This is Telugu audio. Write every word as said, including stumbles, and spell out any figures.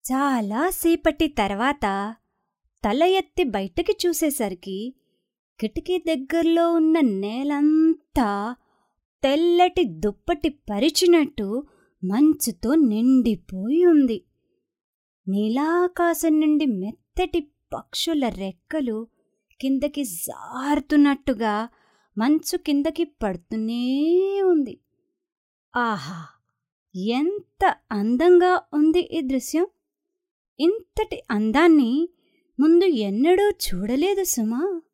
చాలాసేపటి తర్వాత తల ఎత్తి బయటికి చూసేసరికి కిటికీ దగ్గర్లో ఉన్న నేలంతా తెల్లటి దుప్పటి పరిచినట్టు మంచుతో నిండిపోయి ఉంది. నీలాకాశం నుండి మెత్తటి పక్షుల రెక్కలు కిందకి జారుతున్నట్టుగా మంచు కిందకి పడుతూనే ఉంది. ఆహా, ఎంత అందంగా ఉంది ఈ దృశ్యం! ఇంతటి అందాన్ని ముందు ఎన్నడూ చూడలేదు సుమా.